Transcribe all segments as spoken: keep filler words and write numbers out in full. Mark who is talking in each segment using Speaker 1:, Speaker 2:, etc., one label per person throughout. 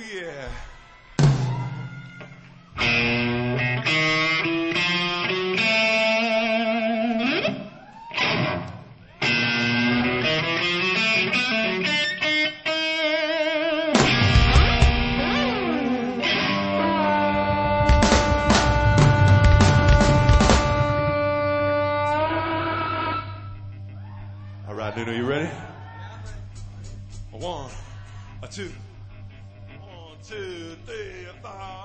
Speaker 1: yeah. All right, Nuno, you ready? A one, a two, one, two, three, four.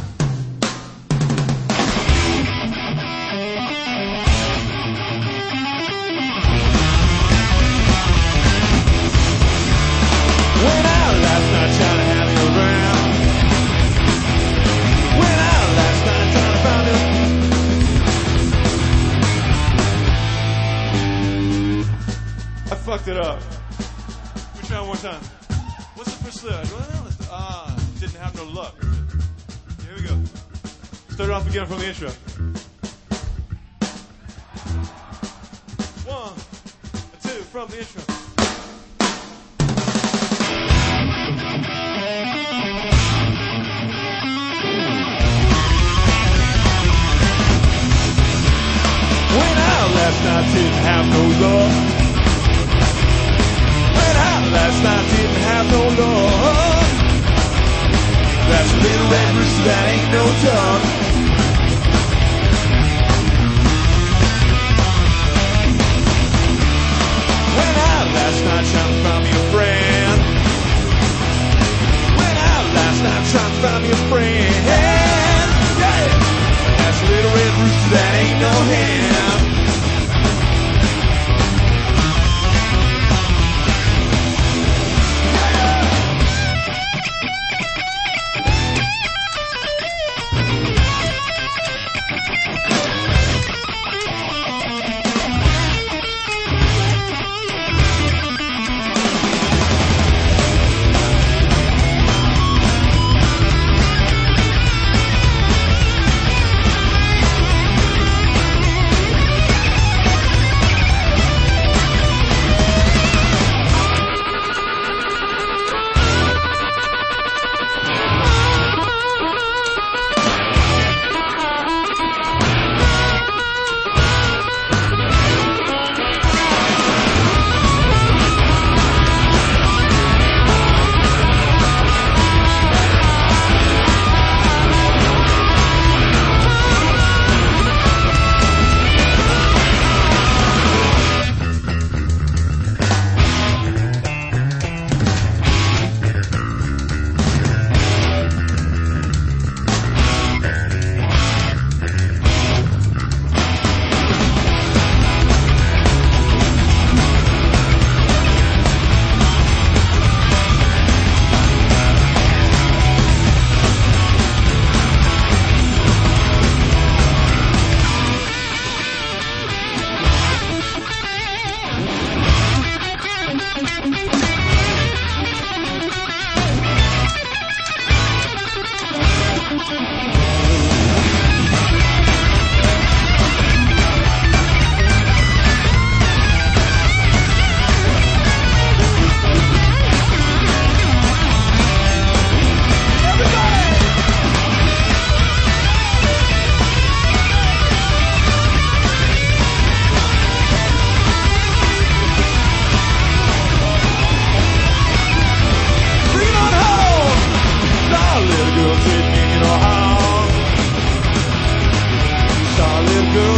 Speaker 1: Went out last night trying to have you around. Went out last night trying to find you. I fucked it up. We try one more time. What's the first lyric? Ah, didn't have no luck. Here we go. Start it off again from the intro. One, two, from the intro. Went out last night, didn't have no luck. Went out last night, didn't have no luck. That's a little red rooster, that ain't no duck. Went out last night trying to find me a friend. Went out last night trying to find me a friend. Yeah. That's a little red rooster, that ain't no hen.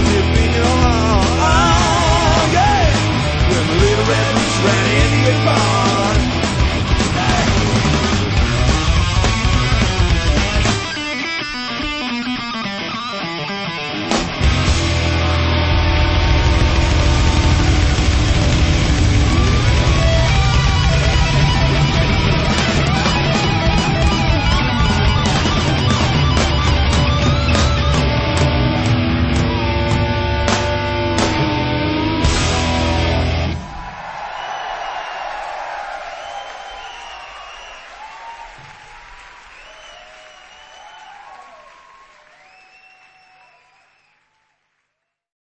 Speaker 1: Ran into your car.